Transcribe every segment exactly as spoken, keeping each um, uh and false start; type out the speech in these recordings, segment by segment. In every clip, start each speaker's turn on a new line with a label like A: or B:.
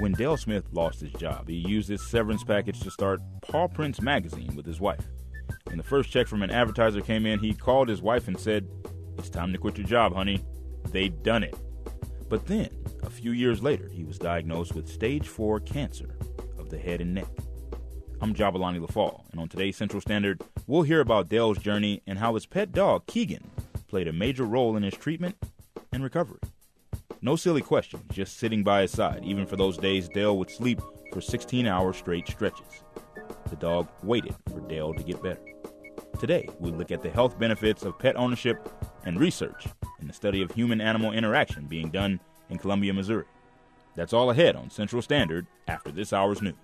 A: When Dale Smith lost his job, he used his severance package to start Paw Prints magazine with his wife. When the first check from an advertiser came in, he called his wife and said, "It's time to quit your job, honey. They'd done it." But then, a few years later, he was diagnosed with stage four cancer of the head and neck. I'm Jabalani LaFall, and on today's Central Standard, we'll hear about Dale's journey and how his pet dog, Keegan, played a major role in his treatment and recovery. No silly questions, just sitting by his side, even for those days Dale would sleep for sixteen-hour straight stretches. The dog waited for Dale to get better. Today, we look at the health benefits of pet ownership and research in the study of human-animal interaction being done in Columbia, Missouri. That's all ahead on Central Standard after this hour's news.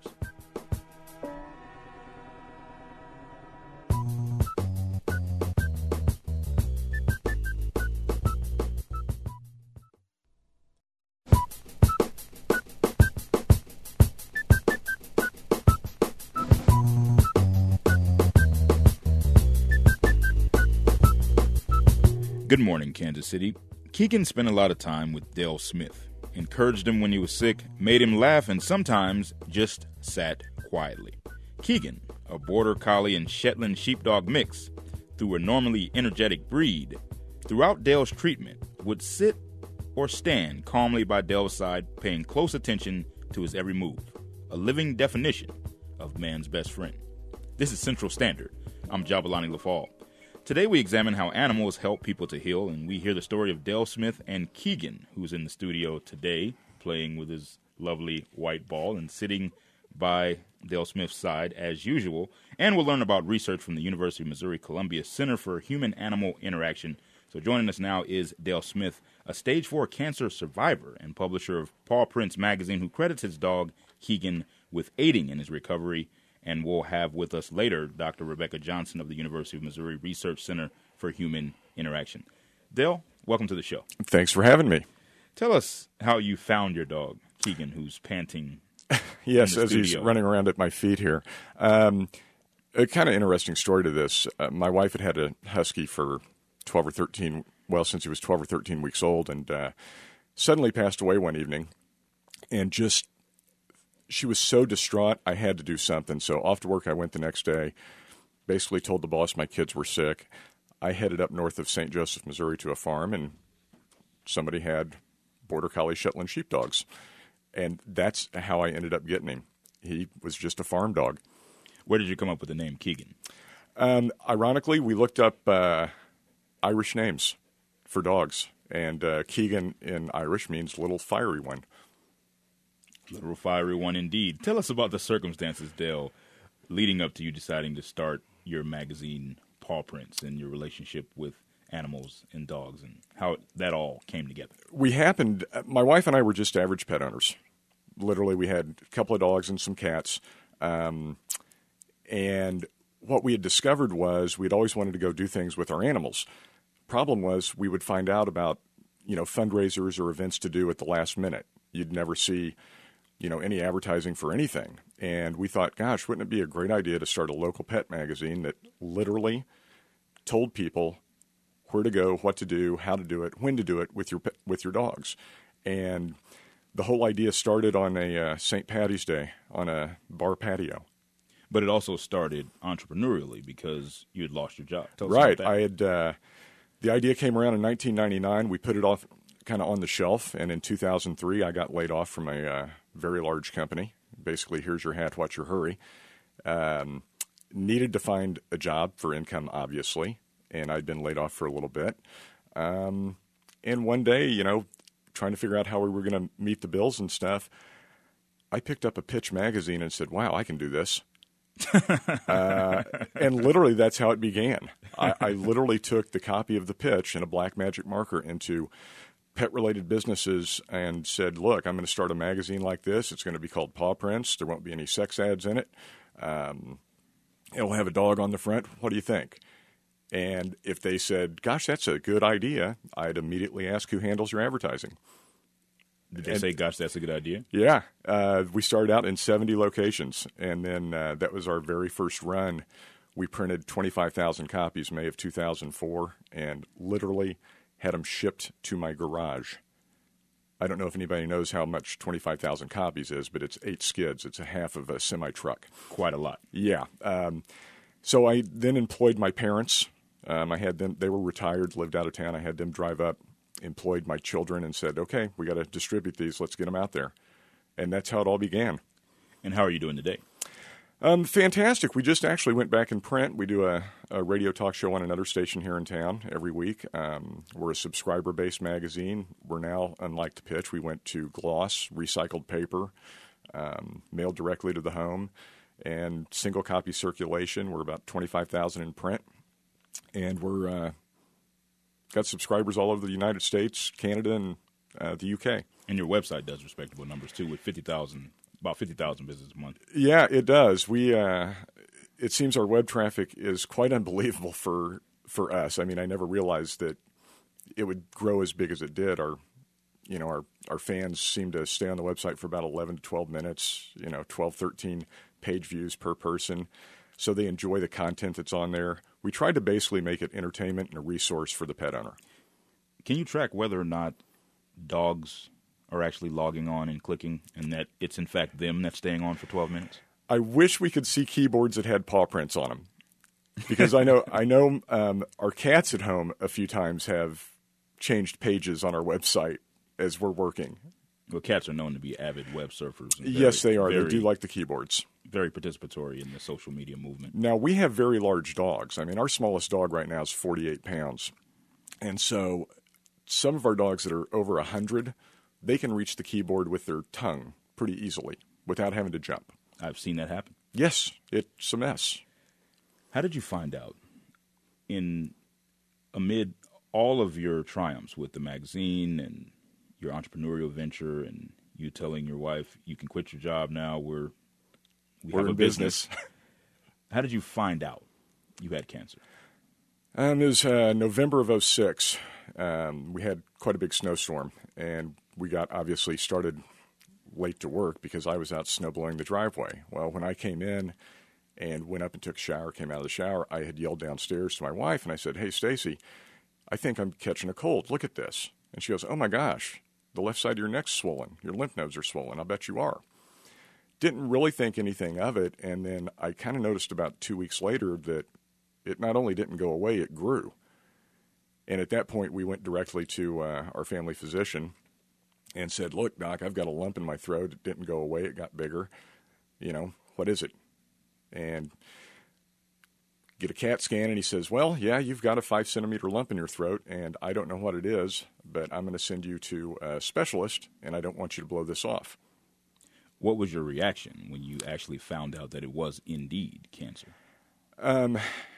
A: Good morning, Kansas City. Keegan spent a lot of time with Dale Smith, encouraged him when he was sick, made him laugh, and sometimes just sat quietly. Keegan, a border collie and Shetland sheepdog mix, through a normally energetic breed, throughout Dale's treatment, would sit or stand calmly by Dale's side, paying close attention to his every move, a living definition of man's best friend. This is Central Standard. I'm Jabalani LaFall. Today we examine how animals help people to heal, and we hear the story of Dale Smith and Keegan, who's in the studio today playing with his lovely white ball and sitting by Dale Smith's side as usual. And we'll learn about research from the University of Missouri-Columbia Center for Human-Animal Interaction. So joining us now is Dale Smith, a stage four cancer survivor and publisher of Paw Prints magazine, who credits his dog Keegan with aiding in his recovery. And we'll have with us later Doctor Rebecca Johnson of the University of Missouri Research Center for Human Interaction. Dale, welcome to the show. Thanks for having me. Tell us how you found your dog, Keegan, who's panting.
B: Yes, as he's running around at my feet here. Um, a kind of interesting story to this. Uh, my wife had had a husky for twelve or thirteen, well, since he was twelve or thirteen weeks old, and uh, suddenly passed away one evening, and just she was so distraught, I had to do something. So off to work I went the next day, basically told the boss my kids were sick. I headed up north of Saint Joseph, Missouri to a farm, and somebody had border collie Shetland sheepdogs. And that's how I ended up getting him. He was just a farm dog.
A: Where did you come up with the name Keegan?
B: Um, ironically, we looked up uh, Irish names for dogs. And uh, Keegan in Irish means little fiery one.
A: Little fiery one indeed. Tell us about the circumstances, Dale, leading up to you deciding to start your magazine, Paw Prints, and your relationship with animals and dogs, and how that all came together.
B: We happened, my wife and I were just average pet owners. Literally, we had a couple of dogs and some cats. Um, and what we had discovered was we'd always wanted to go do things with our animals. Problem was we would find out about, you know, fundraisers or events to do at the last minute. You'd never see, you know, any advertising for anything. And we thought, gosh, wouldn't it be a great idea to start a local pet magazine that literally told people where to go, what to do, how to do it, when to do it with your with your dogs. And the whole idea started on a uh, Saint Patty's Day on a bar patio.
A: But it also started entrepreneurially because you had lost your job. Tell us
B: right.
A: about that.
B: I had uh, the idea came around in nineteen ninety-nine. We put it off kind of on the shelf, and in two thousand three, I got laid off from a uh, very large company. Basically, here's your hat, what's your hurry. Um, needed to find a job for income, obviously, and I'd been laid off for a little bit. Um, and one day, you know, trying to figure out how we were going to meet the bills and stuff, I picked up a Pitch magazine and said, wow, I can do this. uh, and literally that's how it began. I, I literally took the copy of the Pitch and a black magic marker into pet-related businesses and said, look, I'm going to start a magazine like this. It's going to be called Paw Prints. There won't be any sex ads in it. Um, it'll have a dog on the front. What do you think? And if they said, gosh, that's a good idea, I'd immediately ask who handles your advertising.
A: Did they and, say, gosh, that's a good idea?
B: Yeah. Uh, we started out in seventy locations, and then uh, that was our very first run. We printed twenty-five thousand copies May of two thousand four and literally had them shipped to my garage. I don't know if anybody knows how much twenty-five thousand copies is, but it's eight skids. It's a half of a semi-truck.
A: Quite a lot.
B: Yeah. Um, so I then employed my parents. Um, I had them, they were retired, lived out of town. I had them drive up, employed my children, and said, okay, we got to distribute these. Let's get them out there. And that's how it all began.
A: And how are you doing today?
B: Um, fantastic. We just actually went back in print. We do a, a radio talk show on another station here in town every week. Um, we're a subscriber-based magazine. We're now, unlike The Pitch, we went to gloss, recycled paper, um, mailed directly to the home, and single copy circulation. We're about twenty-five thousand in print. And we're uh, got subscribers all over the United States, Canada, and uh, the U K.
A: And your website does respectable numbers, too, with fifty thousand, about fifty thousand visits a month.
B: Yeah, it does. We uh, it seems our web traffic is quite unbelievable for for us. I mean, I never realized that it would grow as big as it did. Our you know, our, our fans seem to stay on the website for about eleven to twelve minutes, you know, twelve, thirteen page views per person. So they enjoy the content that's on there. We tried to basically make it entertainment and a resource for the pet owner.
A: Can you track whether or not dogs are actually logging on and clicking, and that it's in fact them that's staying on for twelve minutes?
B: I wish we could see keyboards that had paw prints on them, because I know I know um, our cats at home a few times have changed pages on our website as we're working.
A: Well, cats are known to be avid web surfers. And very,
B: yes, they are.
A: Very,
B: they do like the keyboards.
A: Very participatory in the social media movement.
B: Now, we have very large dogs. I mean, our smallest dog right now is forty-eight pounds. And so some of our dogs that are over one hundred, they can reach the keyboard with their tongue pretty easily without having to jump.
A: I've seen that happen.
B: Yes, it's a mess.
A: How did you find out, in amid all of your triumphs with the magazine and your entrepreneurial venture and you telling your wife you can quit your job now, we're we
B: we're
A: have
B: in
A: a business.
B: business.
A: How did you find out you had cancer?
B: Um, it was uh, November of oh six. Um, we had quite a big snowstorm, and we got obviously started late to work because I was out snowblowing the driveway. Well, when I came in and went up and took a shower, came out of the shower, I had yelled downstairs to my wife, and I said, "Hey, Stacy, I think I'm catching a cold. Look at this." And she goes, "Oh, my gosh, the left side of your neck's swollen. Your lymph nodes are swollen. I'll bet you are." Didn't really think anything of it, and then I kind of noticed about two weeks later that it not only didn't go away, it grew. And at that point, we went directly to uh, our family physician and said, "Look, Doc, I've got a lump in my throat. It didn't go away. It got bigger. You know, what is it?" And get a CAT scan, and he says, "Well, yeah, you've got a five-centimeter lump in your throat, and I don't know what it is, but I'm going to send you to a specialist, and I don't want you to blow this off."
A: What was your reaction when you actually found out that it was indeed cancer?
B: Um,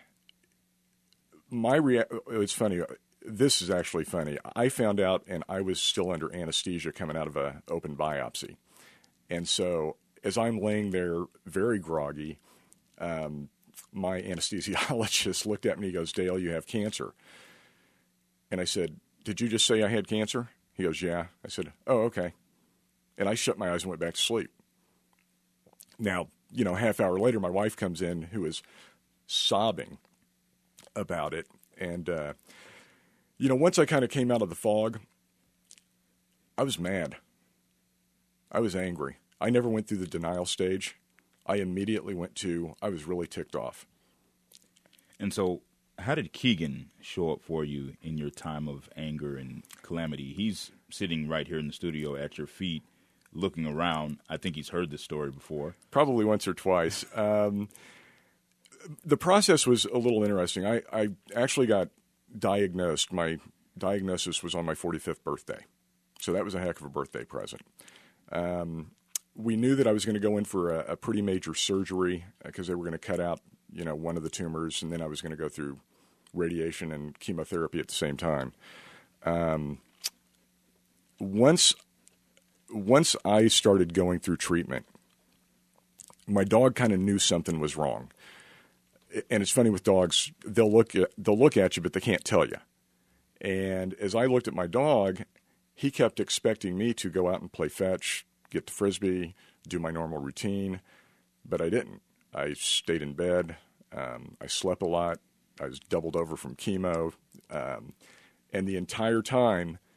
B: my rea- it's funny. This is actually funny. I found out, and I was still under anesthesia coming out of an open biopsy. And so as I'm laying there very groggy, um, my anesthesiologist looked at me and he goes, "Dale, you have cancer." And I said, "Did you just say I had cancer?" He goes, "Yeah." I said, "Oh, okay." And I shut my eyes and went back to sleep. Now, you know, a half hour later, my wife comes in who is sobbing about it. And, uh, you know, once I kind of came out of the fog, I was mad. I was angry. I never went through the denial stage. I immediately went to, I was really ticked off.
A: And so how did Keegan show up for you in your time of anger and calamity? He's sitting right here in the studio at your feet, looking around. I think he's heard this story before.
B: Probably once or twice. Um, the process was a little interesting. I, I actually got diagnosed. My diagnosis was on my forty-fifth birthday. So that was a heck of a birthday present. Um, we knew that I was going to go in for a, a pretty major surgery because they were going to cut out, you know, one of the tumors, and then I was going to go through radiation and chemotherapy at the same time. Um, once Once I started going through treatment, my dog kind of knew something was wrong. And it's funny with dogs, they'll look at, they'll look at you, but they can't tell you. And as I looked at my dog, he kept expecting me to go out and play fetch, get the Frisbee, do my normal routine, but I didn't. I stayed in bed. Um, I slept a lot. I was doubled over from chemo. Um, and the entire time,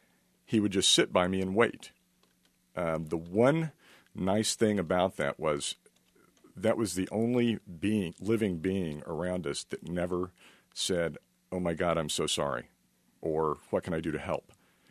B: he would just sit by me and wait. Um, the one nice thing about that was that was the only being, living being around us that never said, "Oh my God, I'm so sorry," or "What can I do to help?"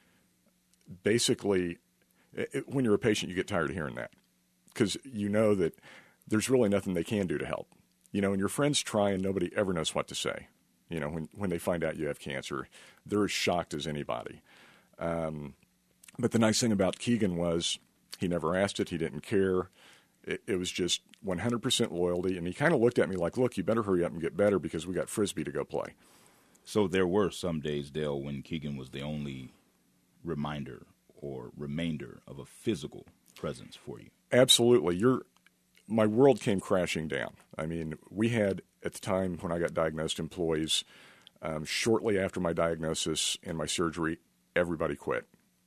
B: Basically, it, when you're a patient, you get tired of hearing that because you know that there's really nothing they can do to help. You know, and your friends try and nobody ever knows what to say. You know, when, when they find out you have cancer, they're as shocked as anybody. Um, but the nice thing about Keegan was he never asked it. He didn't care. It, it was just one hundred percent loyalty. And he kind of looked at me like, look, you better hurry up and get better because we got Frisbee to go play.
A: So there were some days, Dale, when Keegan was the only reminder or remainder of a physical presence for you.
B: Absolutely. You're, my world came crashing down. I mean, we had, at the time when I got diagnosed, employees. Um, shortly after my diagnosis and my surgery, everybody quit.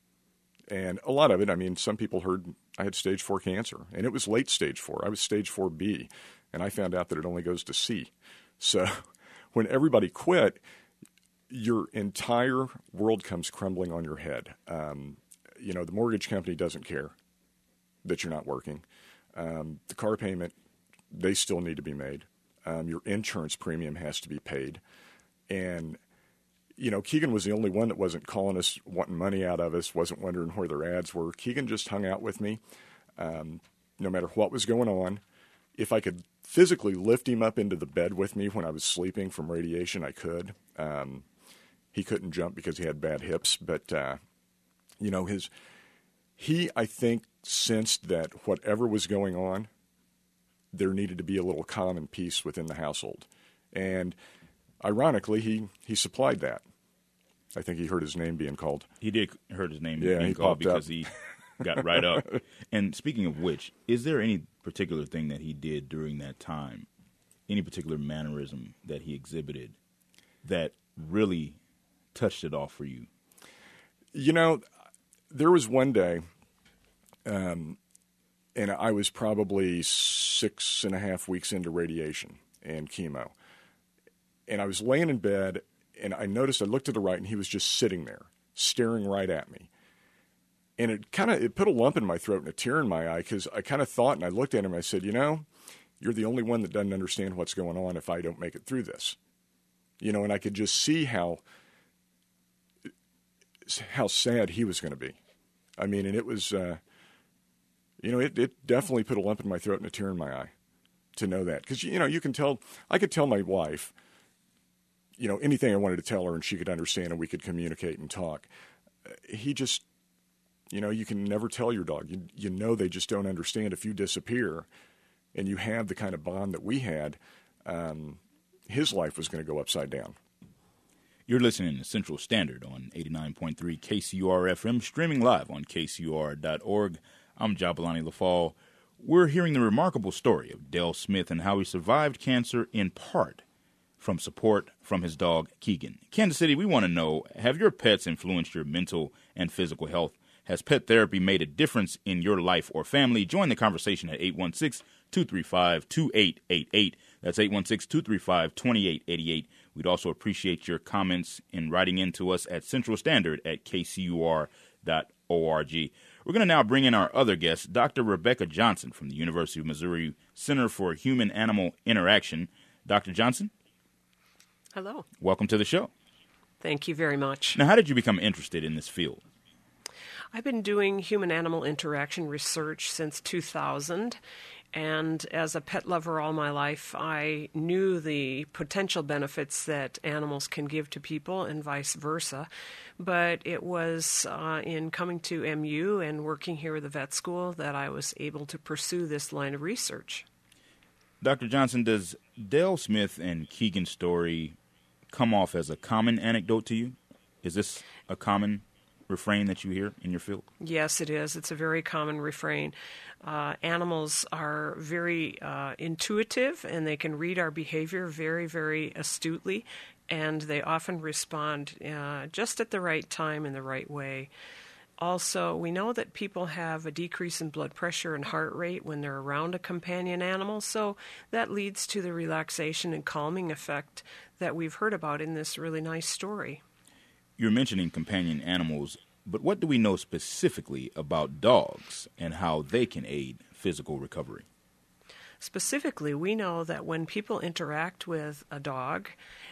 B: And a lot of it, I mean, some people heard I had stage four cancer, and it was late stage four. I was stage four B, and I found out that it only goes to C. So when everybody quit, your entire world comes crumbling on your head. Um, you know, the mortgage company doesn't care that you're not working. Um, the car payment, they still need to be made. Um, your insurance premium has to be paid. And, you know, Keegan was the only one that wasn't calling us, wanting money out of us, wasn't wondering where their ads were. Keegan just hung out with me, um, no matter what was going on. If I could physically lift him up into the bed with me when I was sleeping from radiation, I could. Um, he couldn't jump because he had bad hips. But, uh, you know, his he, I think, sensed that whatever was going on, there needed to be a little calm and peace within the household. And ironically, he, he supplied that. I think he heard his name being called.
A: He did heard his name
B: yeah,
A: being
B: he
A: called
B: because
A: up. He got right up. And speaking of which, is there any particular thing that he did during that time, any particular mannerism that he exhibited that really touched it off for you?
B: You know, there was one day, um, and I was probably six and a half weeks into radiation and chemo. And I was laying in bed, and I noticed, I looked to the right, and he was just sitting there, staring right at me. And it kind of, it put a lump in my throat and a tear in my eye, because I kind of thought, and I looked at him, and I said, you know, you're the only one that doesn't understand what's going on if I don't make it through this. You know, and I could just see how, how sad he was going to be. I mean, and it was, uh, you know, it, it definitely put a lump in my throat and a tear in my eye to know that. Because, you know, you can tell, I could tell my wife, you know, anything I wanted to tell her and she could understand and we could communicate and talk. Uh, he just, you know, you can never tell your dog. You, you know they just don't understand. If you disappear and you have the kind of bond that we had, um, his life was going to go upside down.
A: You're listening to Central Standard on eighty-nine point three K C U R F M, streaming live on K C U R dot org. I'm Jabulani LaFall. We're hearing the remarkable story of Dale Smith and how he survived cancer in part from support from his dog, Keegan. Kansas City, we want to know, have your pets influenced your mental and physical health? Has pet therapy made a difference in your life or family? Join the conversation at eight one six, two three five, two eight eight eight. That's eight one six, two three five, two eight eight eight. We'd also appreciate your comments in writing in to us at Central Standard at K C U R dot org. We're going to now bring in our other guest, Doctor Rebecca Johnson from the University of Missouri Center for Human-Animal Interaction. Doctor Johnson?
C: Hello.
A: Welcome to the show.
C: Thank you very much.
A: Now, how did you become interested in this field?
C: I've been doing human-animal interaction research since two thousand, and as a pet lover all my life, I knew the potential benefits that animals can give to people and vice versa. But it was uh, in coming to M U and working here at the vet school that I was able to pursue this line of research.
A: Doctor Johnson, does Dale Smith and Keegan's story come off as a common anecdote to you? Is this a common refrain that you hear in your field?
C: Yes, it is. It's a very common refrain. Uh, animals are very uh, intuitive, and they can read our behavior very, very astutely, and they often respond uh, just at the right time in the right way. Also, we know that people have a decrease in blood pressure and heart rate when they're around a companion animal, so that leads to the relaxation and calming effect that we've heard about in this really nice story.
A: You're mentioning companion animals. But what do we know specifically about dogs and how they can aid physical recovery?
C: Specifically, we know that when people interact with a dog,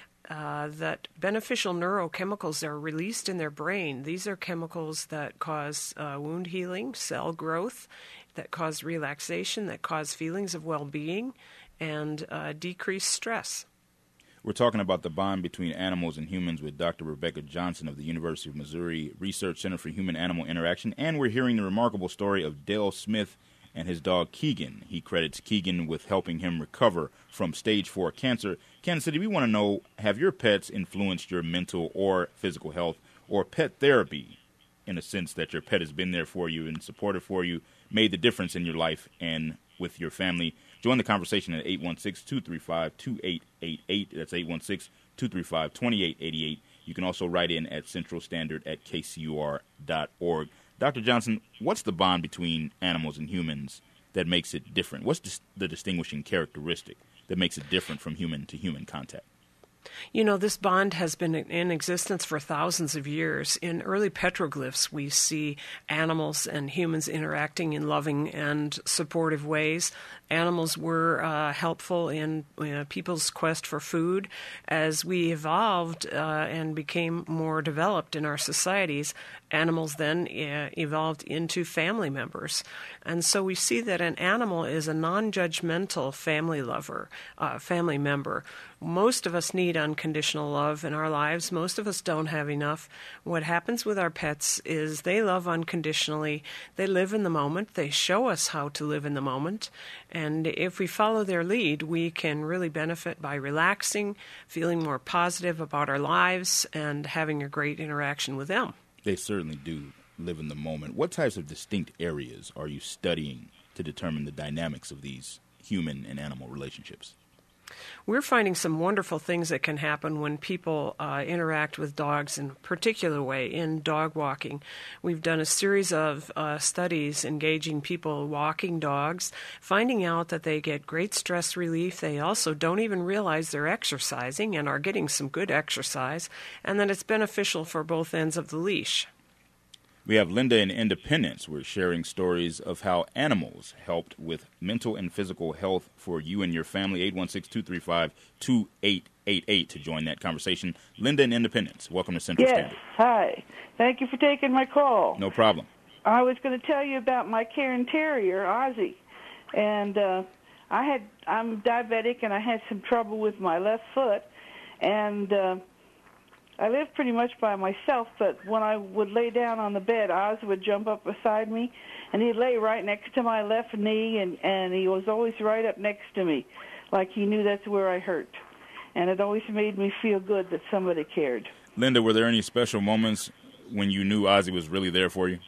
C: uh, that beneficial neurochemicals are released in their brain. These are chemicals that cause uh, wound healing, cell growth, that cause relaxation, that cause feelings of well-being, and uh, decrease stress.
A: We're talking about the bond between animals and humans with Doctor Rebecca Johnson of the University of Missouri Research Center for Human-Animal Interaction, and we're hearing the remarkable story of Dale Smith and his dog Keegan. He credits Keegan with helping him recover from stage four cancer. Kansas City, we want to know, have your pets influenced your mental or physical health, or pet therapy, in a sense that your pet has been there for you and supportive for you, made the difference in your life and with your family? Join the conversation at eight one six, two three five, two eight eight eight. That's eight one six, two three five, two eight eight eight. You can also write in at Central Standard at K C U R dot org. Doctor Johnson, what's the bond between animals and humans that makes it different? What's dis- the distinguishing characteristic that makes it different from human to human contact?
C: You know, this bond has been in existence for thousands of years. In early petroglyphs, we see animals and humans interacting in loving and supportive ways. Animals were uh, helpful in uh, people's quest for food. As we evolved uh, and became more developed in our societies, animals then uh, evolved into family members. And so we see that an animal is a non-judgmental family lover, uh, family member. Most of us need unconditional love in our lives. Most of us don't have enough. What happens with our pets is they love unconditionally. They live in the moment. They show us how to live in the moment. And if we follow their lead, we can really benefit by relaxing, feeling more positive about our lives, and having a great interaction with them.
A: They certainly do live in the moment. What types of distinct areas are you studying to determine the dynamics of these human and animal relationships?
C: We're finding some wonderful things that can happen when people uh, interact with dogs in a particular way in dog walking. We've done a series of uh, studies engaging people walking dogs, finding out that they get great stress relief. They also don't even realize they're exercising and are getting some good exercise, and that it's beneficial for both ends of the leash.
A: We have Linda in Independence. We're sharing stories of how animals helped with mental and physical health for you and your family. eight one six, two three five, two eight eight eight to join that conversation. Linda in Independence, welcome to Central
D: yes,
A: Standard.
D: Hi. Thank you for taking my call.
A: No problem.
D: I was going to tell you about my Cairn Terrier, Ozzy. And uh, I had, I'm diabetic, and I had some trouble with my left foot. And Uh, I lived pretty much by myself, but when I would lay down on the bed, Oz would jump up beside me, and he'd lay right next to my left knee, and, and he was always right up next to me, like he knew that's where I hurt. And it always made me feel good that somebody cared.
A: Linda, were there any special moments when you knew Ozzy was really there for you?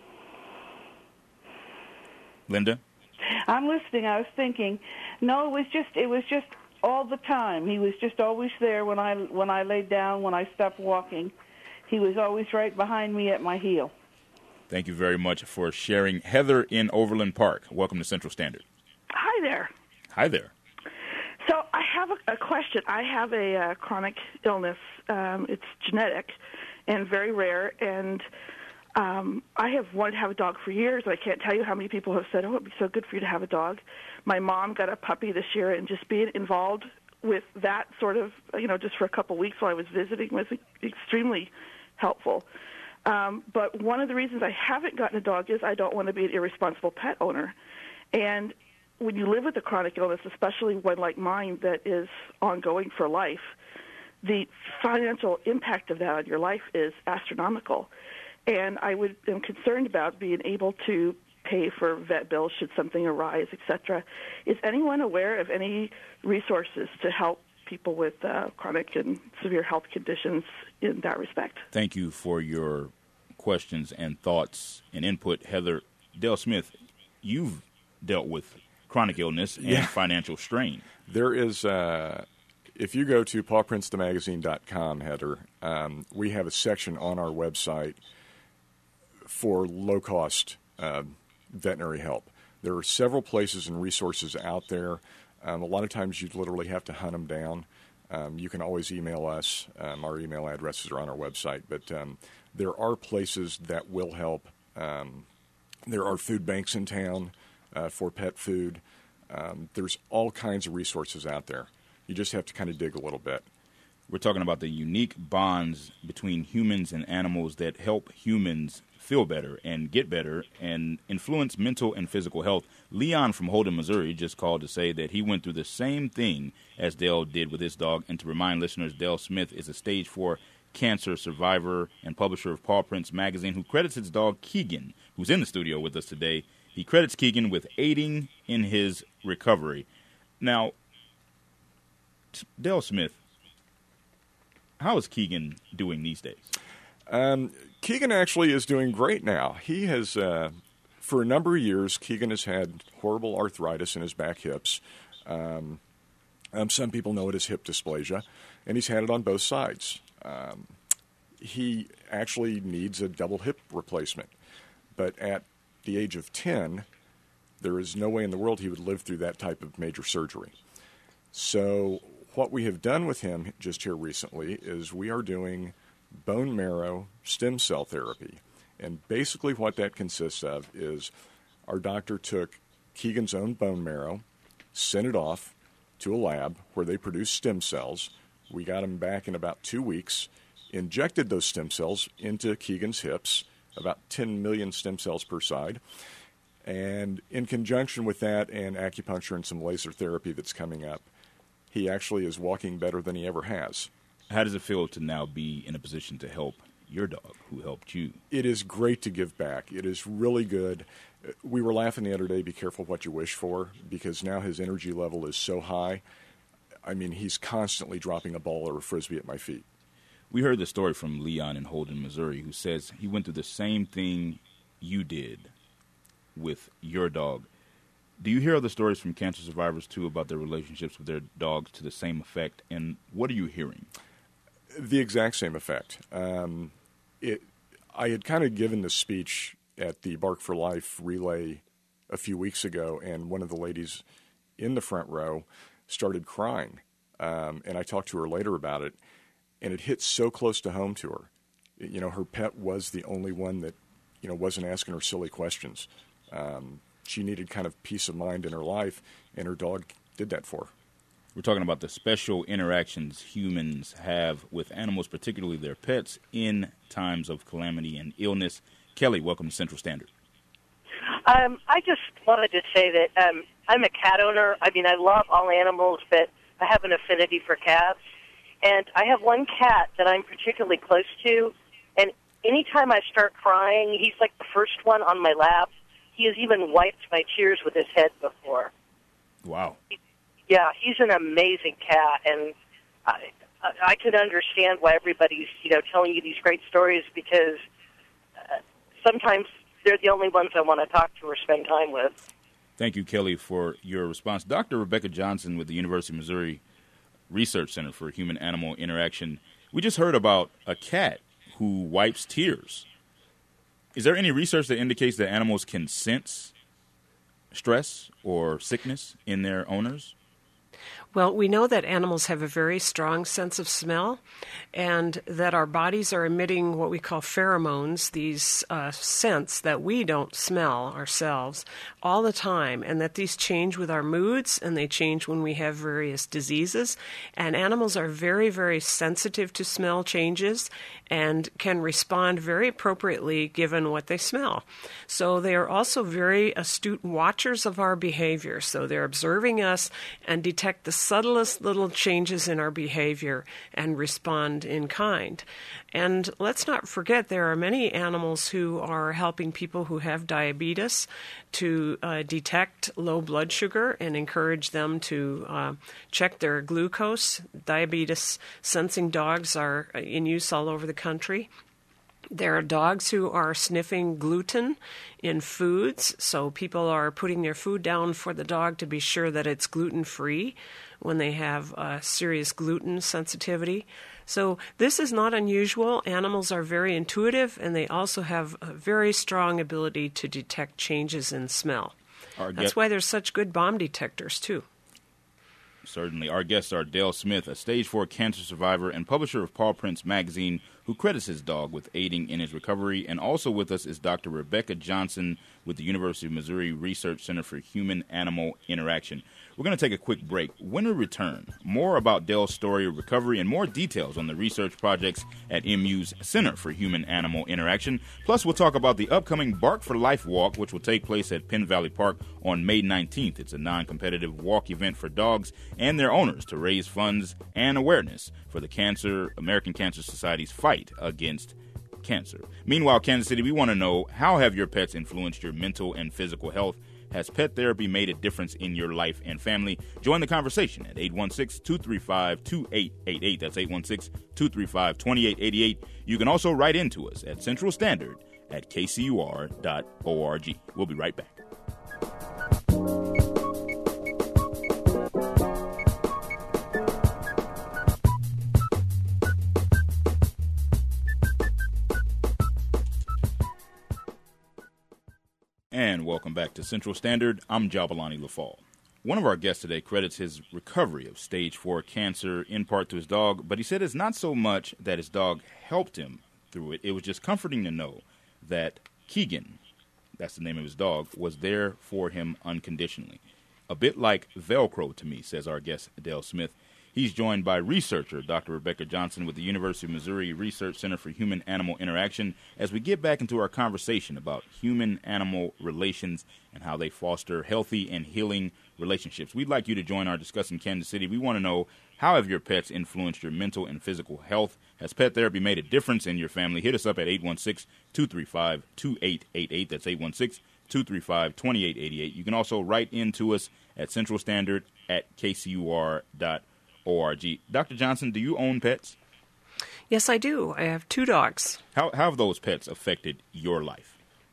A: Linda?
D: I'm listening. I was thinking, no, it was just, it was just, all the time. He was just always there when I when I laid down, when I stopped walking. He was always right behind me at my heel.
A: Thank you very much for sharing. Heather in Overland Park, welcome to Central Standard.
E: Hi there.
A: Hi there.
E: So I have a, a question. I have a uh, chronic illness. Um, it's genetic and very rare, and um, I have wanted to have a dog for years, and I can't tell you how many people have said, oh, it would be so good for you to have a dog. My mom got a puppy this year, and just being involved with that sort of, you know, just for a couple of weeks while I was visiting was extremely helpful. Um, but one of the reasons I haven't gotten a dog is I don't want to be an irresponsible pet owner. And when you live with a chronic illness, especially one like mine that is ongoing for life, the financial impact of that on your life is astronomical. And I would am concerned about being able to pay for vet bills should something arise, et cetera. Is anyone aware of any resources to help people with uh, chronic and severe health conditions in that respect?
A: Thank you for your questions and thoughts and input, Heather. Dale Smith, you've dealt with chronic illness and
B: yeah.
A: financial strain.
B: There is, uh, if you go to paw prints the magazine dot com, Heather, um, we have a section on our website for low-cost uh, veterinary help. There are several places and resources out there. Um, a lot of times you literally have to hunt them down. Um, you can always email us. Um, our email addresses are on our website. But um, there are places that will help. Um, there are food banks in town uh, for pet food. Um, there's all kinds of resources out there. You just have to kind of dig a little bit.
A: We're talking about the unique bonds between humans and animals that help humans feel better and get better and influence mental and physical health. Leon from Holden, Missouri just called to say that he went through the same thing as Dale did with his dog. And to remind listeners, Dale Smith is a stage four cancer survivor and publisher of Paw Prints magazine who credits his dog Keegan, who's in the studio with us today. He credits Keegan with aiding in his recovery. Now, Dale Smith, how is Keegan doing these days?
B: Um, Keegan actually is doing great now. He has, uh, for a number of years, Keegan has had horrible arthritis in his back hips. Um, um, some people know it as hip dysplasia, and he's had it on both sides. Um, he actually needs a double hip replacement. But at the age of ten, there is no way in the world he would live through that type of major surgery. So what we have done with him just here recently is we are doing bone marrow stem cell therapy. And basically what that consists of is our doctor took Keegan's own bone marrow, sent it off to a lab where they produce stem cells. We got him back in about two weeks, injected those stem cells into Keegan's hips, about ten million stem cells per side. And in conjunction with that and acupuncture and some laser therapy that's coming up, he actually is walking better than he ever has.
A: How does it feel to now be in a position to help your dog who helped you?
B: It is great to give back. It is really good. We were laughing the other day, be careful what you wish for, because now his energy level is so high. I mean, he's constantly dropping a ball or a frisbee at my feet.
A: We heard the story from Leon in Holden, Missouri, who says he went through the same thing you did with your dog. Do you hear other stories from cancer survivors, too, about their relationships with their dogs to the same effect? And what are you hearing?
B: The exact same effect. Um, it, I had kind of given this speech at the Bark for Life relay a few weeks ago, and one of the ladies in the front row started crying. Um, and I talked to her later about it, and it hit so close to home to her. You know, her pet was the only one that, you know, wasn't asking her silly questions. Um, she needed kind of peace of mind in her life, and her dog did that for her.
A: We're talking about the special interactions humans have with animals, particularly their pets, in times of calamity and illness. Kelly, welcome to Central Standard.
F: Um, I just wanted to say that um, I'm a cat owner. I mean, I love all animals, but I have an affinity for cats. And I have one cat that I'm particularly close to, and anytime I start crying, he's like the first one on my lap. He has even wiped my tears with his head before.
A: Wow.
F: Yeah, he's an amazing cat, and I, I, I can understand why everybody's, you know, telling you these great stories, because uh, sometimes they're the only ones I want to talk to or spend time with.
A: Thank you, Kelly, for your response. Doctor Rebecca Johnson with the University of Missouri Research Center for Human-Animal Interaction. We just heard about a cat who wipes tears. Is there any research that indicates that animals can sense stress or sickness in their owners?
C: Well, we know that animals have a very strong sense of smell, and that our bodies are emitting what we call pheromones, these uh, scents that we don't smell ourselves, all the time, and that these change with our moods, and they change when we have various diseases. And animals are very, very sensitive to smell changes and can respond very appropriately given what they smell. So they are also very astute watchers of our behavior. So they're observing us and detect the subtlest little changes in our behavior and respond in kind. And let's not forget, there are many animals who are helping people who have diabetes to uh, detect low blood sugar and encourage them to uh, check their glucose. Diabetes sensing dogs are in use all over the country. There are dogs who are sniffing gluten in foods, so people are putting their food down for the dog to be sure that it's gluten-free when they have uh, serious gluten sensitivity. So this is not unusual. Animals are very intuitive, and they also have a very strong ability to detect changes in smell.
A: Our
C: That's
A: guest,
C: why there's such good bomb detectors, too.
A: Certainly. Our guests are Dale Smith, a stage four cancer survivor and publisher of Paw Prints magazine, who credits his dog with aiding in his recovery. And also with us is Doctor Rebecca Johnson with the University of Missouri Research Center for Human-Animal Interaction. We're going to take a quick break. When we return, more about Dale's story of recovery and more details on the research projects at M U's Center for Human-Animal Interaction. Plus, we'll talk about the upcoming Bark for Life Walk, which will take place at Penn Valley Park on May nineteenth. It's a non-competitive walk event for dogs and their owners to raise funds and awareness for the Cancer American Cancer Society's fight against cancer. Meanwhile, Kansas City, we want to know, how have your pets influenced your mental and physical health? Has pet therapy made a difference in your life and family? Join the conversation at eight one six, two three five, two eight eight eight. That's eight one six, two three five, two eight eight eight. You can also write into us at Central Standard at k c u r dot org. We'll be right back. And welcome back to Central Standard. I'm Jabalani Lafall. One of our guests today credits his recovery of stage four cancer in part to his dog, but he said it's not so much that his dog helped him through it. It was just comforting to know that Keegan, that's the name of his dog, was there for him unconditionally. A bit like Velcro to me, says our guest, Dale Smith. He's joined by researcher Doctor Rebecca Johnson with the University of Missouri Research Center for Human-Animal Interaction as we get back into our conversation about human-animal relations and how they foster healthy and healing relationships. We'd like you to join our discussion in Kansas City. We want to know, how have your pets influenced your mental and physical health? Has pet therapy made a difference in your family? Hit us up at eight one six, two three five, two eight eight eight. That's eight one six, two three five, two eight eight eight. You can also write in to us at Central Standard at k c u r dot org. Doctor Johnson, do you own pets?
C: Yes, I do. I have two dogs.
A: How, how have those pets affected your life?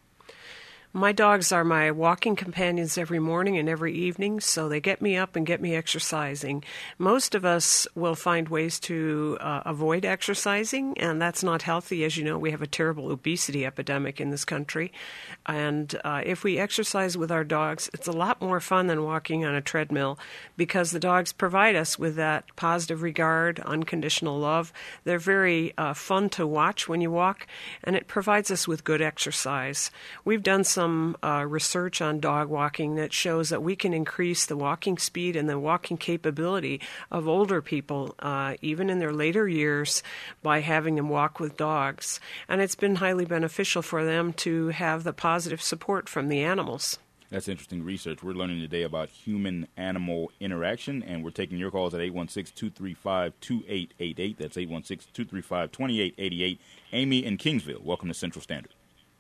C: My dogs are my walking companions every morning and every evening, so they get me up and get me exercising. Most of us will find ways to uh, avoid exercising, and that's not healthy. As you know, we have a terrible obesity epidemic in this country. And uh, if we exercise with our dogs, it's a lot more fun than walking on a treadmill because the dogs provide us with that positive regard, unconditional love. They're very uh, fun to watch when you walk, and it provides us with good exercise. We've done some Some uh, research on dog walking that shows that we can increase the walking speed and the walking capability of older people, uh, even in their later years, by having them walk with dogs. And it's been highly beneficial for them to have the positive support from the animals.
A: That's interesting research. We're learning today about human-animal interaction, and we're taking your calls at eight one six, two three five, two eight eight eight. That's eight one six, two three five, two eight eight eight. Amy in Kingsville, welcome to Central Standard.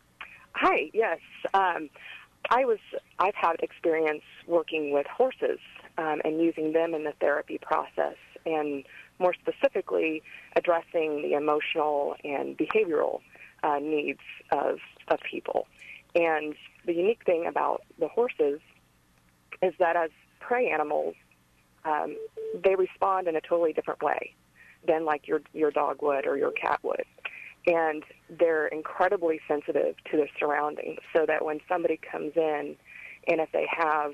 G: Hi, yes. Um, I was, I've had experience working with horses um, and using them in the therapy process, and more specifically addressing the emotional and behavioral uh, needs of, of people. And the unique thing about the horses is that as prey animals, um, they respond in a totally different way than like your, your dog would or your cat would. And they're incredibly sensitive to their surroundings, so that when somebody comes in, and if they have,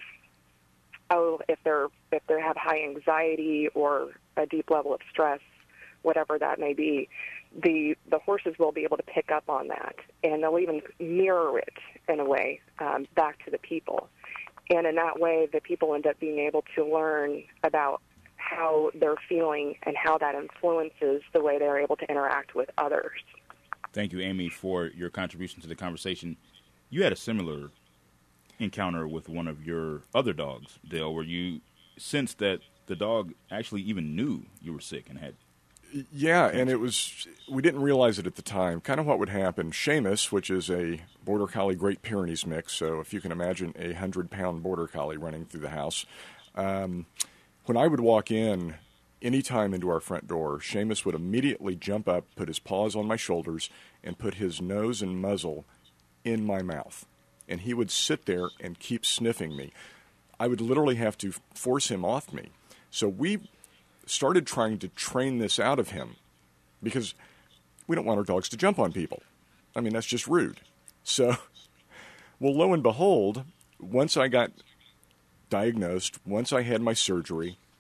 G: oh, if they're if they have high anxiety or a deep level of stress, whatever that may be, the the horses will be able to pick up on that, and they'll even mirror it in a way um, back to the people. And in that way, the people end up being able to learn about how they're feeling and how that influences the way they're able to interact with others.
A: Thank you, Amy, for your contribution to the conversation. You had a similar encounter with one of your other dogs, Dale, where you sensed that the dog actually even knew you were sick and had...
B: Yeah, and it was, we didn't realize it at the time. Kind of what would happen, Seamus, which is a Border Collie Great Pyrenees mix, so if you can imagine a hundred-pound Border Collie running through the house, um, when I would walk in any time into our front door, Seamus would immediately jump up, put his paws on my shoulders, and put his nose and muzzle in my mouth. And he would sit there and keep sniffing me. I would literally have to force him off me. So we started trying to train this out of him because we don't want our dogs to jump on people. I mean, that's just rude. So, well, lo and behold, once I got diagnosed, once I had my surgery,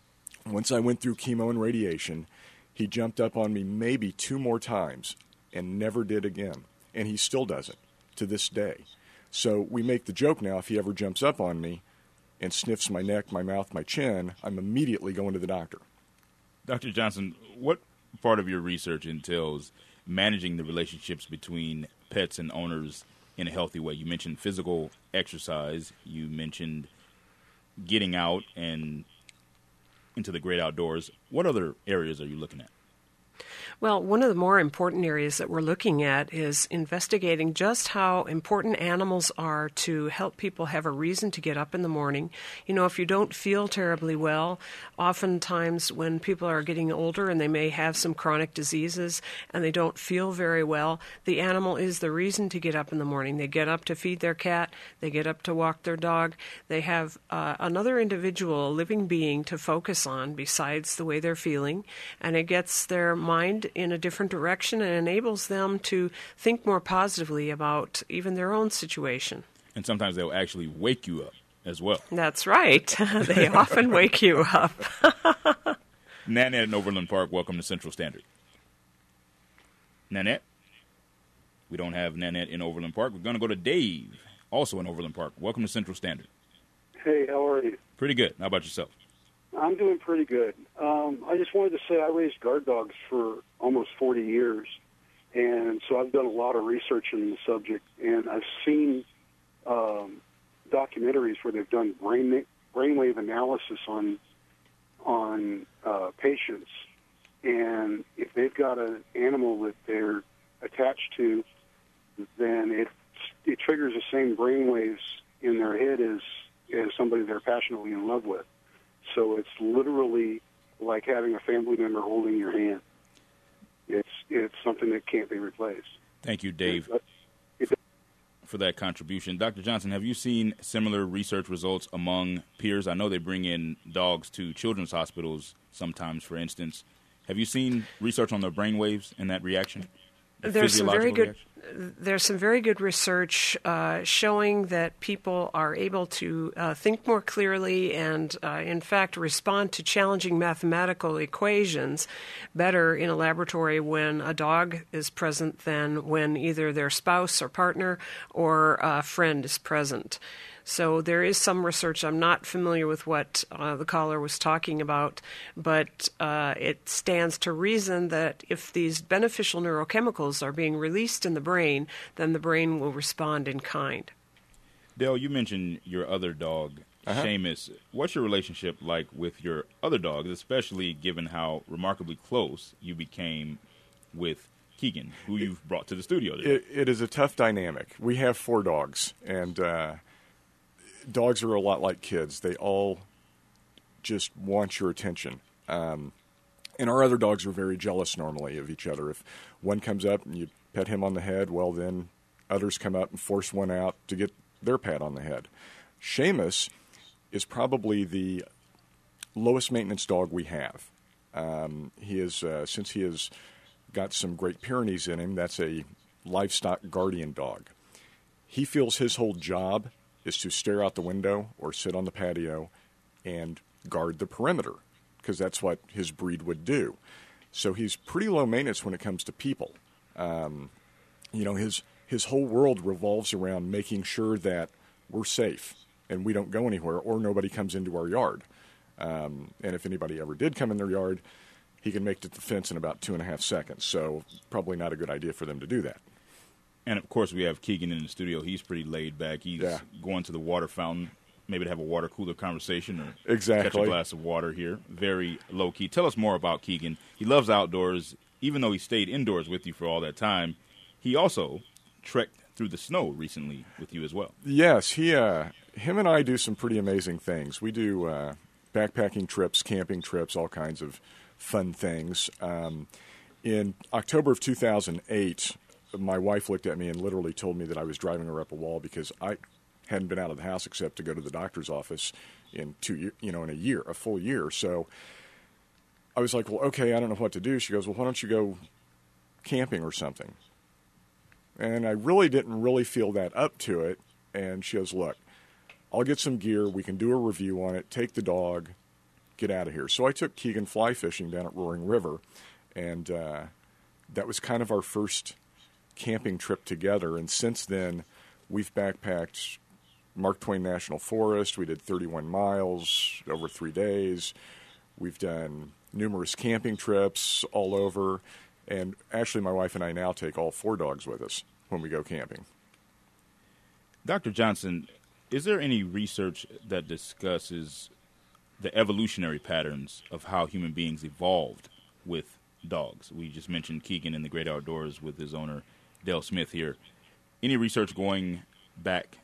B: Once I went through chemo and radiation, he jumped up on me maybe two more times and never did again. And he still doesn't to this day. So we make the joke now, if he ever jumps up on me and sniffs my neck, my mouth, my chin, I'm immediately going to the doctor.
A: Doctor Johnson, what part of your research entails managing the relationships between pets and owners in a healthy way? You mentioned physical exercise. You mentioned getting out and into the great outdoors. What other areas are you looking at?
C: Well, one of the more important areas that we're looking at is investigating just how important animals are to help people have a reason to get up in the morning. You know, if you don't feel terribly well, oftentimes when people are getting older and they may have some chronic diseases and they don't feel very well, the animal is the reason to get up in the morning. They get up to feed their cat, they get up to walk their dog. They have uh, another individual, a living being, to focus on besides the way they're feeling, and it gets their mind in a different direction and enables them to think more positively about even their own situation.
A: And sometimes they'll actually wake you up as well.
C: That's right. They often wake you up.
A: Nanette in Overland Park, welcome to Central Standard. Nanette? We don't have Nanette in Overland Park. We're going to go to Dave, also in Overland Park. Welcome to Central Standard.
H: Hey, how are you?
A: Pretty good. How about yourself?
H: I'm doing pretty good. Um, I just wanted to say I raised guard dogs for almost forty years, and so I've done a lot of research in the subject, and I've seen um, documentaries where they've done brain brainwave analysis on on uh, patients, and if they've got an animal that they're attached to, then it it triggers the same brainwaves in their head as as somebody they're passionately in love with. So it's literally like having a family member holding your hand. It's it's something that can't be replaced.
A: Thank you, Dave,
H: it,
A: for that contribution. Doctor Johnson, have you seen similar research results among peers? I know they bring in dogs to children's hospitals sometimes, for instance. Have you seen research on the brainwaves and that reaction? The
C: there's some very good
A: reaction?
C: There's some very good research uh, showing that people are able to uh, think more clearly and, uh, in fact, respond to challenging mathematical equations better in a laboratory when a dog is present than when either their spouse or partner or a friend is present. So there is some research. I'm not familiar with what uh, the caller was talking about, but uh, it stands to reason that if these beneficial neurochemicals are being released in the brain, then the brain will respond in kind.
A: Dale, you mentioned your other dog, uh-huh. Seamus. What's your relationship like with your other dogs, especially given how remarkably close you became with Keegan, who you've brought to the studio today?
B: It, it is a tough dynamic. We have four dogs, and uh, dogs are a lot like kids. They all just want your attention. Um, and our other dogs are very jealous normally of each other. If one comes up and you pet him on the head, well, then others come up and force one out to get their pat on the head. Seamus is probably the lowest maintenance dog we have. Um, he is, uh, since he has got some Great Pyrenees in him, that's a livestock guardian dog. He feels his whole job is to stare out the window or sit on the patio and guard the perimeter, because that's what his breed would do. So he's pretty low maintenance when it comes to people. Um, you know, his his whole world revolves around making sure that we're safe and we don't go anywhere or nobody comes into our yard. Um, and if anybody ever did come in their yard, he can make it to the fence in about two and a half seconds. So probably not a good idea for them to do that.
A: And, of course, we have Keegan in the studio. He's pretty laid back. He's
B: yeah.
A: going to the water fountain, maybe to have a water cooler conversation or
B: exactly.
A: catch a glass of water here. Very low-key. Tell us more about Keegan. He loves outdoors. Even though he stayed indoors with you for all that time, he also trekked through the snow recently with you as well.
B: Yes, he, uh, him and I do some pretty amazing things. We do uh, backpacking trips, camping trips, all kinds of fun things. Um, in October of two thousand eight, my wife looked at me and literally told me that I was driving her up a wall because I hadn't been out of the house except to go to the doctor's office in two, you know, in a year, a full year. So I was like, well, okay, I don't know what to do. She goes, well, why don't you go camping or something? And I really didn't really feel that up to it. And she goes, look, I'll get some gear. We can do a review on it. Take the dog. get out of here. So I took Keegan fly fishing down at Roaring River, and uh, that was kind of our first camping trip together. And since then, we've backpacked Mark Twain National Forest. We did thirty-one miles over three days. We've done numerous camping trips all over. And actually, my wife and I now take all four dogs with us when we go camping.
A: Doctor Johnson, is there any research that discusses the evolutionary patterns of how human beings evolved with dogs? We just mentioned Keegan in the Great Outdoors with his owner, Dale Smith here. Any research going back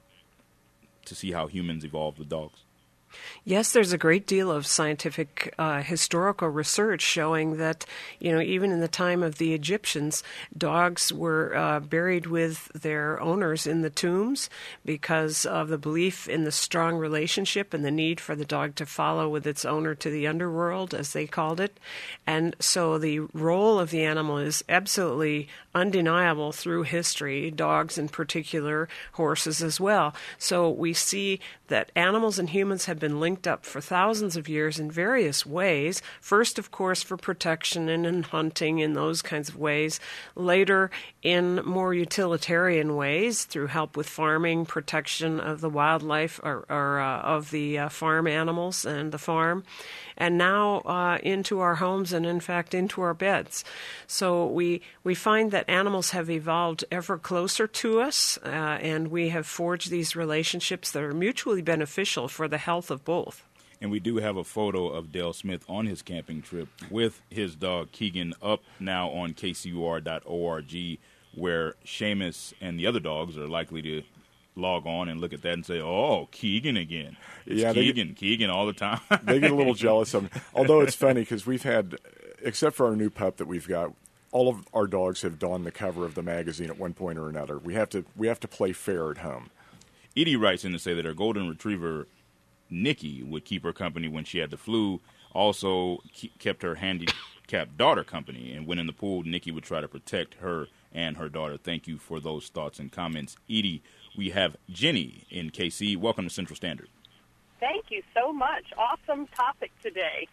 A: to see how humans evolved with dogs?
C: Yes, there's a great deal of scientific uh, historical research showing that, you know, even in the time of the Egyptians, dogs were uh, buried with their owners in the tombs because of the belief in the strong relationship and the need for the dog to follow with its owner to the underworld, as they called it. And so the role of the animal is absolutely undeniable through history, dogs in particular, horses as well. So we see that animals and humans have been linked up for thousands of years in various ways. First, of course, for protection and in hunting in those kinds of ways. Later, in more utilitarian ways, through help with farming, protection of the wildlife or, or uh, of the uh, farm animals and the farm. And now uh, into our homes and, in fact, into our beds. So we we find that animals have evolved ever closer to us, uh, and we have forged these relationships that are mutually beneficial for the health of both.
A: And we do have a photo of Dale Smith on his camping trip with his dog Keegan up now on K C U R dot org, where Seamus and the other dogs are likely to log on and look at that and say, oh, Keegan again. It's
B: yeah,
A: Keegan,
B: get,
A: Keegan all the time.
B: They get a little jealous of him. Although it's funny because we've had, except for our new pup that we've got, all of our dogs have donned the cover of the magazine at one point or another. We have to we have to play fair at home.
A: Edie writes in to say that her golden retriever, Nikki, would keep her company when she had the flu. Also keep, kept her handicapped daughter company. And when in the pool, Nikki would try to protect her and her daughter. Thank you for those thoughts and comments. Edie, we have Jenny in K C. Welcome to Central Standard.
I: Thank you so much. Awesome topic today.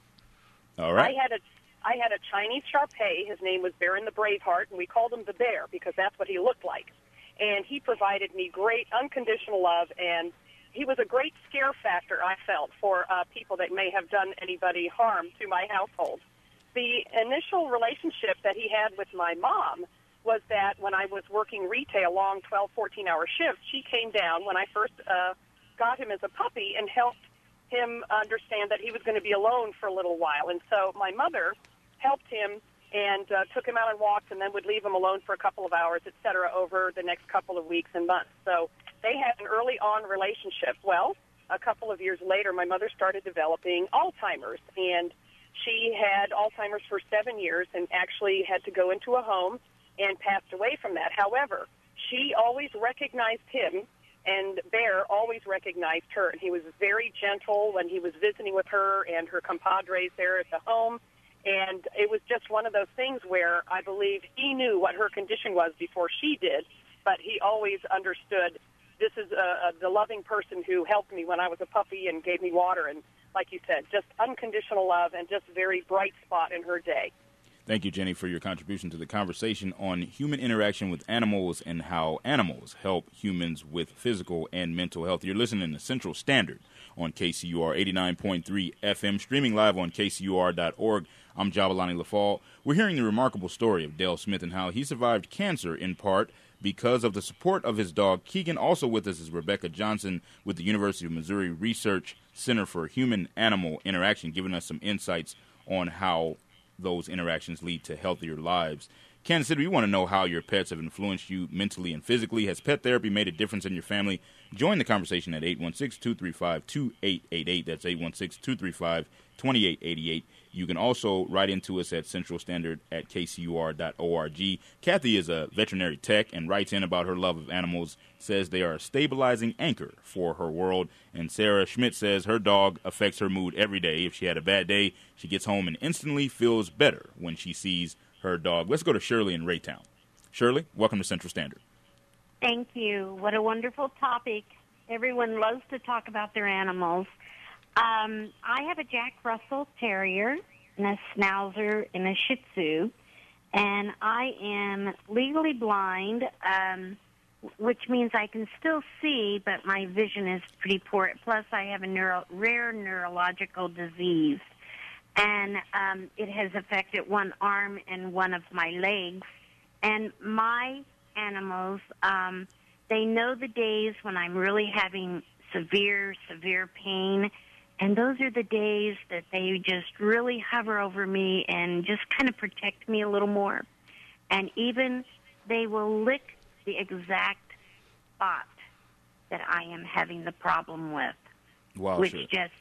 A: All right.
I: I had a I had a Chinese Shar-Pei. His name was Baron the Braveheart, and we called him the Bear because that's what he looked like. And he provided me great unconditional love, and he was a great scare factor, I felt, for uh, people that may have done anybody harm to my household. The initial relationship that he had with my mom was that when I was working retail long twelve, fourteen-hour shifts, she came down when I first uh, got him as a puppy and helped him understand that he was going to be alone for a little while. And so my mother helped him and uh, took him out on walks and then would leave him alone for a couple of hours, et cetera, over the next couple of weeks and months. So they had an early-on relationship. Well, a couple of years later, my mother started developing Alzheimer's, and she had Alzheimer's for seven years and actually had to go into a home and passed away from that. However, she always recognized him, and Bear always recognized her. And he was very gentle when he was visiting with her and her compadres there at the home. And it was just one of those things where I believe he knew what her condition was before she did, but he always understood this is a, a, the loving person who helped me when I was a puppy and gave me water. And like you said, just unconditional love and just very bright spot in her day.
A: Thank you, Jenny, for your contribution to the conversation on human interaction with animals and how animals help humans with physical and mental health. You're listening to Central Standard on K C U R eighty-nine point three F M, streaming live on K C U R dot org. I'm Jabalani LaFall. We're hearing the remarkable story of Dale Smith and how he survived cancer in part because of the support of his dog, Keegan. Also with us is Rebecca Johnson with the University of Missouri Research Center for Human-Animal Interaction, giving us some insights on how those interactions lead to healthier lives. Kansas City, we want to know how your pets have influenced you mentally and physically. Has pet therapy made a difference in your family? Join the conversation at eight one six, two three five, two eight eight eight. That's eight one six, two three five, two eight eight eight. You can also write into us at Central Standard at K C U R dot org. Kathy is a veterinary tech and writes in about her love of animals, says they are a stabilizing anchor for her world. And Sarah Schmidt says her dog affects her mood every day. If she had a bad day, she gets home and instantly feels better when she sees her dog. Let's go to Shirley in Raytown. Shirley, welcome to Central Standard.
J: Thank you. What a wonderful topic. Everyone loves to talk about their animals. Um, I have a Jack Russell Terrier and a Schnauzer and a Shih Tzu, and I am legally blind, um, which means I can still see, but my vision is pretty poor. Plus, I have a neuro- rare neurological disease, and um, it has affected one arm and one of my legs. And my animals, um, they know the days when I'm really having severe, severe pain, and those are the days that they just really hover over me and just kind of protect me a little more. And even they will lick the exact spot that I am having the problem with,
A: wow,
J: which
A: Shirley.
J: just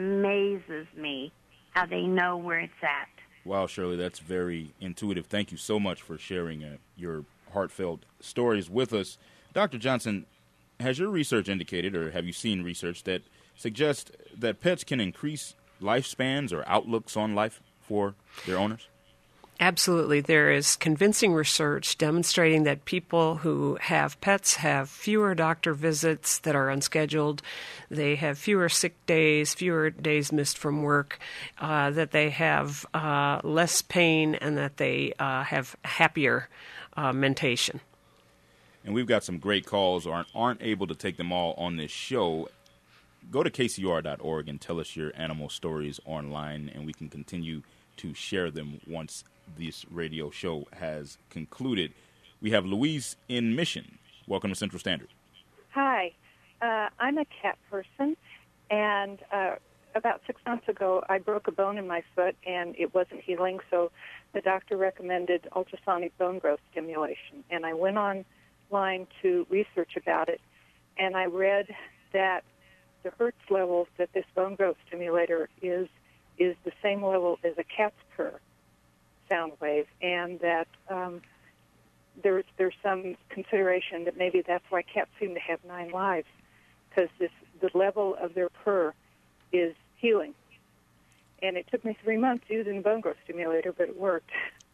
J: amazes me how they know where it's at.
A: Wow, Shirley, that's very intuitive. Thank you so much for sharing uh, your heartfelt stories with us. Doctor Johnson, has your research indicated, or have you seen research that suggests that pets can increase lifespans or outlooks on life for their owners?
C: Absolutely. There is convincing research demonstrating that people who have pets have fewer doctor visits that are unscheduled. They have fewer sick days, fewer days missed from work, uh, that they have uh, less pain, and that they uh, have happier uh, mentation.
A: And we've got some great calls, aren't, aren't able to take them all on this show. Go to K C U R dot org and tell us your animal stories online, and we can continue to share them once this radio show has concluded. We have Louise in Mission. Welcome to Central Standard.
K: Hi. Uh, I'm a cat person, and uh, about six months ago I broke a bone in my foot, and it wasn't healing, so the doctor recommended ultrasonic bone growth stimulation. And I went online to research about it, and I read that the hertz level that this bone growth stimulator is is the same level as a cat's purr sound wave, and that um, there's there's some consideration that maybe that's why cats seem to have nine lives, because this the level of their purr is healing. And it took me three months using the bone growth stimulator, but it worked.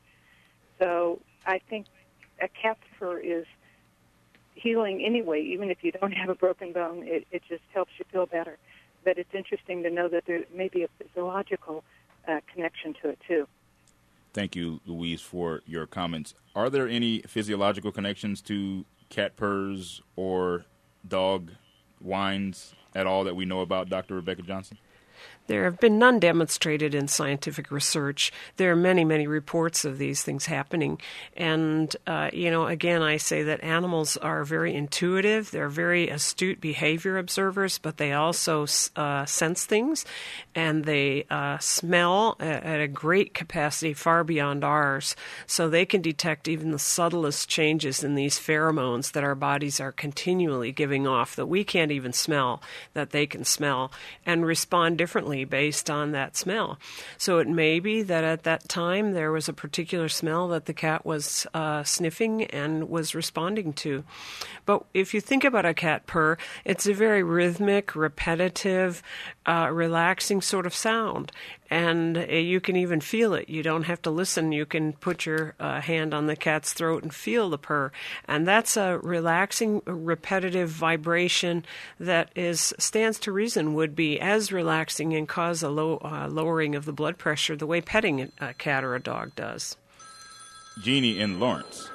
K: So I think a cat's purr is healing anyway, even if you don't have a broken bone. It, it just helps you feel better. But it's interesting to know that there may be a physiological uh, connection to it, too.
A: Thank you, Louise, for your comments. Are there any physiological connections to cat purrs or dog whines at all that we know about, Doctor Rebecca Johnson?
C: There have been none demonstrated in scientific research. There are many, many reports of these things happening. And, uh, you know, again, I say that animals are very intuitive. They're very astute behavior observers, but they also uh, sense things, and they uh, smell at a great capacity far beyond ours. So they can detect even the subtlest changes in these pheromones that our bodies are continually giving off that we can't even smell, that they can smell, and respond differently based on that smell. So it may be that at that time there was a particular smell that the cat was uh, sniffing and was responding to. But if you think about a cat purr, it's a very rhythmic, repetitive, uh, relaxing sort of sound. And uh, you can even feel it. You don't have to listen. You can put your uh, hand on the cat's throat and feel the purr. And that's a relaxing, repetitive vibration that is stands to reason would be as relaxing and cause a low uh, lowering of the blood pressure the way petting a cat or a dog does.
A: Jeannie in Lawrence.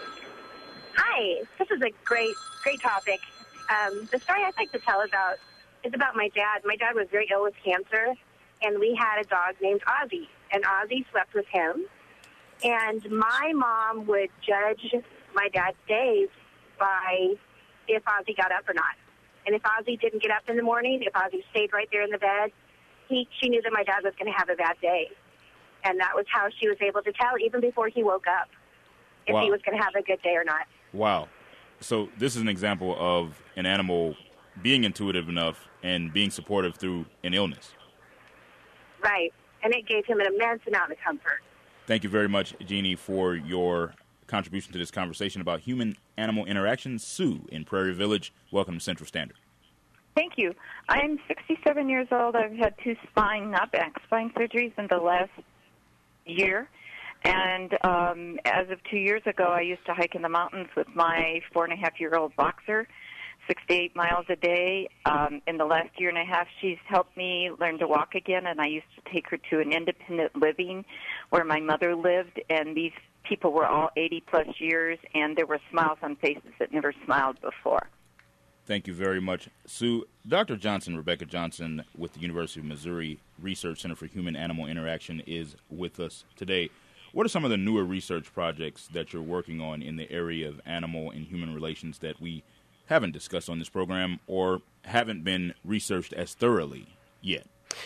L: Hi. This is a great, great topic. Um, the story I'd like to tell about is about my dad. My dad was very ill with cancer, and we had a dog named Ozzy, and Ozzy slept with him. And my mom would judge my dad's days by if Ozzy got up or not. And if Ozzy didn't get up in the morning, if Ozzy stayed right there in the bed, he, she knew that my dad was going to have a bad day. And that was how she was able to tell, even before he woke up, if
A: Wow.
L: he was going to have a good day or not.
A: Wow. So this is an example of an animal being intuitive enough and being supportive through an illness.
L: Right. And it gave him an immense amount of comfort.
A: Thank you very much, Jeannie, for your contribution to this conversation about human-animal interactions. Sue in Prairie Village, welcome to Central Standard.
M: Thank you. I'm sixty-seven years old. I've had two spine, not back, spine surgeries in the last year. And um, as of two years ago, I used to hike in the mountains with my four-and-a-half-year-old boxer. six to eight miles a day. Um, in the last year and a half, she's helped me learn to walk again, and I used to take her to an independent living where my mother lived, and these people were all eighty-plus years, and there were smiles on faces that never smiled before.
A: Thank you very much, Sue. Doctor Johnson, Rebecca Johnson, with the University of Missouri Research Center for Human-Animal Interaction, is with us today. What are some of the newer research projects that you're working on in the area of animal and human relations that we haven't discussed on this program or haven't been researched as thoroughly yet?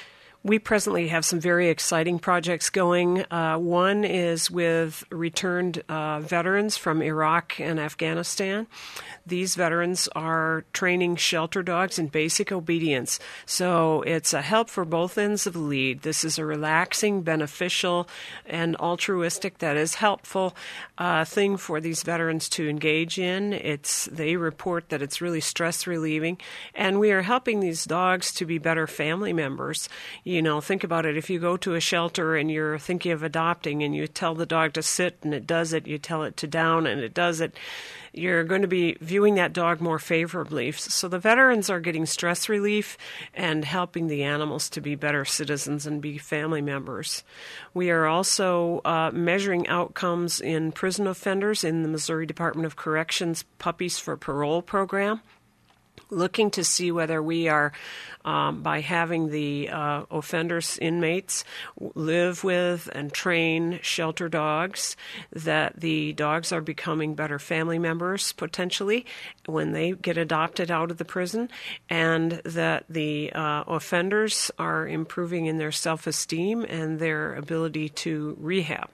C: We presently have some very exciting projects going. Uh, one is with returned uh, veterans from Iraq and Afghanistan. These veterans are training shelter dogs in basic obedience. So it's a help for both ends of the lead. This is a relaxing, beneficial, and altruistic, that is helpful uh, thing for these veterans to engage in. It's they report that it's really stress relieving, and we are helping these dogs to be better family members. You know, think about it. If you go to a shelter and you're thinking of adopting and you tell the dog to sit and it does it, you tell it to down and it does it, you're going to be viewing that dog more favorably. So the veterans are getting stress relief and helping the animals to be better citizens and be family members. We are also uh, measuring outcomes in prison offenders in the Missouri Department of Corrections Puppies for Parole program, looking to see whether we are, um, by having the uh, offenders, inmates, live with and train shelter dogs, that the dogs are becoming better family members potentially when they get adopted out of the prison, and that the uh, offenders are improving in their self-esteem and their ability to rehab.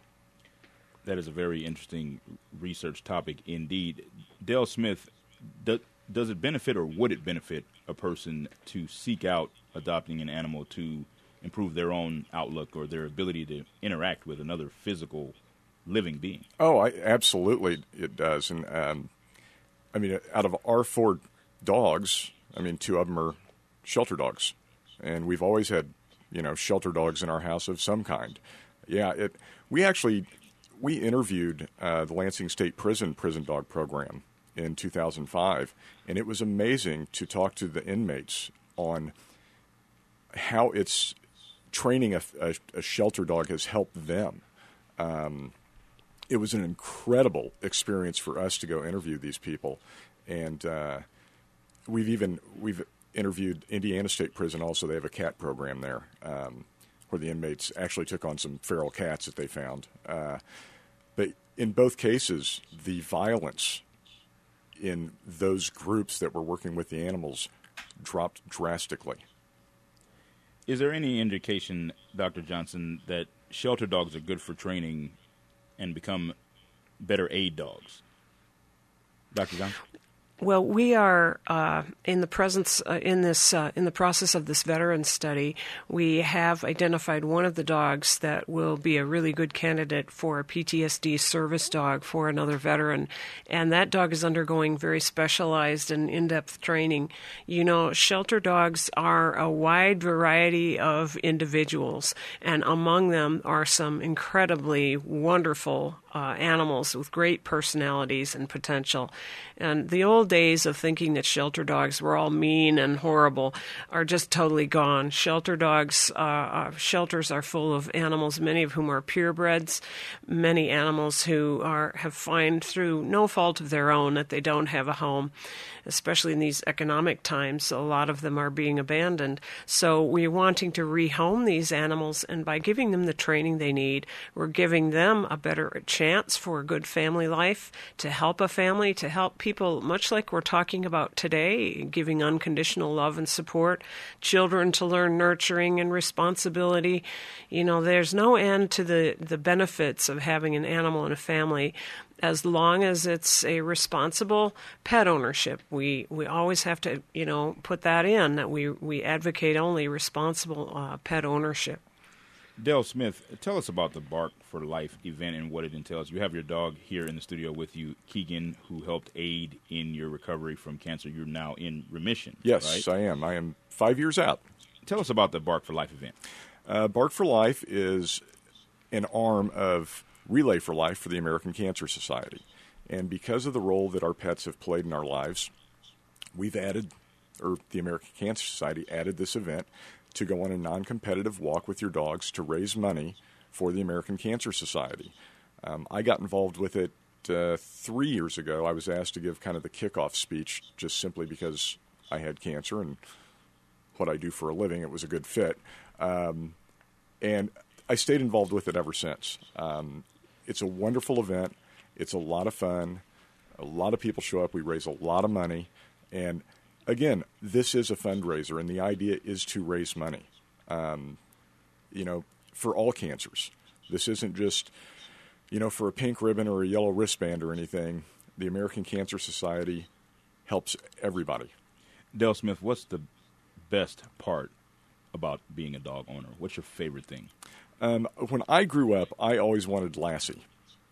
A: That is a very interesting research topic indeed. Dale Smith, does Does it benefit or would it benefit a person to seek out adopting an animal to improve their own outlook or their ability to interact with another physical living being?
B: Oh, I, absolutely it does. And, um, I mean, out of our four dogs, I mean, two of them are shelter dogs. And we've always had, you know, shelter dogs in our house of some kind. Yeah, it. we actually, we interviewed uh, the Lansing State Prison prison dog program in two thousand five, and it was amazing to talk to the inmates on how it's training a, a, a shelter dog has helped them. Um, it was an incredible experience for us to go interview these people, and uh, we've even we've interviewed Indiana State Prison. Also, they have a cat program there um, where the inmates actually took on some feral cats that they found. Uh, but in both cases, the violence in those groups that were working with the animals dropped drastically.
A: Is there any indication, Doctor Johnson, that shelter dogs are good for training and become better aid dogs? Doctor Johnson?
C: Well, we are uh, in the presence uh, in this uh, in the process of this veteran study. We have identified one of the dogs that will be a really good candidate for a P T S D service dog for another veteran, and that dog is undergoing very specialized and in-depth training. You know, shelter dogs are a wide variety of individuals, and among them are some incredibly wonderful Uh, animals with great personalities and potential. And the old days of thinking that shelter dogs were all mean and horrible are just totally gone. Shelter dogs, uh, uh, shelters are full of animals, many of whom are purebreds, many animals who are have find through no fault of their own that they don't have a home. Especially in these economic times, a lot of them are being abandoned. So we're wanting to rehome these animals, and by giving them the training they need, we're giving them a better chance for a good family life, to help a family, to help people, much like we're talking about today, giving unconditional love and support, children to learn nurturing and responsibility. You know, there's no end to the, the benefits of having an animal in a family, as long as it's a responsible pet ownership. We we always have to, you know, put that in, that we, we advocate only responsible uh, pet ownership.
A: Dale Smith, tell us about the Bark for Life event and what it entails. You have your dog here in the studio with you, Keegan, who helped aid in your recovery from cancer. You're now in remission,
B: Yes,
A: right?
B: I am. I am five years out.
A: Tell us about the Bark for Life event.
B: Uh, Bark for Life is an arm of Relay for Life for the American Cancer Society. And because of the role that our pets have played in our lives, we've added, or the American Cancer Society added this event to go on a non-competitive walk with your dogs to raise money for the American Cancer Society. Um, I got involved with it uh, three years ago. I was asked to give kind of the kickoff speech just simply because I had cancer and what I do for a living. It was a good fit. Um, and I stayed involved with it ever since. Um, it's a wonderful event. It's a lot of fun. A lot of people show up. We raise a lot of money. And again, this is a fundraiser, and the idea is to raise money, um, you know, for all cancers. This isn't just, you know, for a pink ribbon or a yellow wristband or anything. The American Cancer Society helps everybody.
A: Dale Smith, what's the best part about being a dog owner? What's your favorite thing?
B: Um, when I grew up, I always wanted Lassie.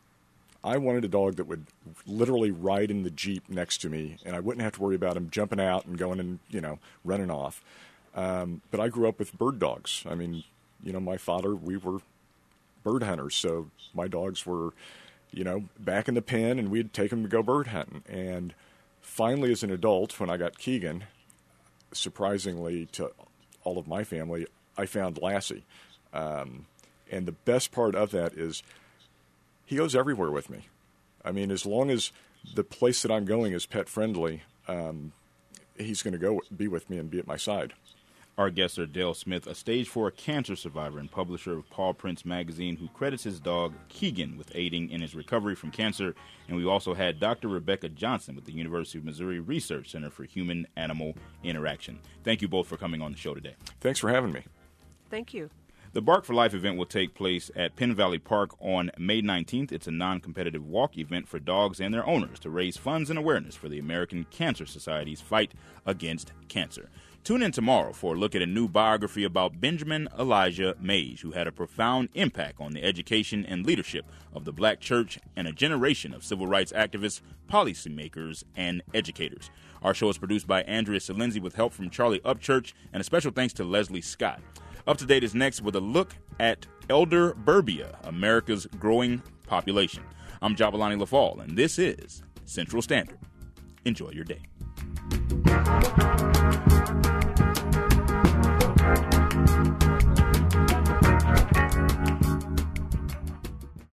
B: I wanted a dog that would literally ride in the Jeep next to me, and I wouldn't have to worry about him jumping out and going and, you know, running off. Um, but I grew up with bird dogs. I mean, you know, my father, we were bird hunters, so my dogs were, you know, back in the pen, and we'd take them to go bird hunting. And finally, as an adult, when I got Keegan, surprisingly to all of my family, I found Lassie. Um, and the best part of that is he goes everywhere with me. I mean, as long as the place that I'm going is pet friendly, um, he's going to go be with me and be at my side.
A: Our guests are Dale Smith, a stage four cancer survivor and publisher of Paw Prints magazine, who credits his dog Keegan with aiding in his recovery from cancer. And we also had Doctor Rebecca Johnson with the University of Missouri Research Center for Human-Animal Interaction. Thank you both for coming on the show today.
B: Thanks for having me.
C: Thank you.
A: The Bark for Life event will take place at Penn Valley Park on May nineteenth. It's a non-competitive walk event for dogs and their owners to raise funds and awareness for the American Cancer Society's fight against cancer. Tune in tomorrow for a look at a new biography about Benjamin Elijah Mays, who had a profound impact on the education and leadership of the black church and a generation of civil rights activists, policymakers, and educators. Our show is produced by Andrea Salenzi with help from Charlie Upchurch, and a special thanks to Leslie Scott. Up to Date is next with a look at elder burbia, America's growing population. I'm Jabalani LaFall, and this is Central Standard. Enjoy your day.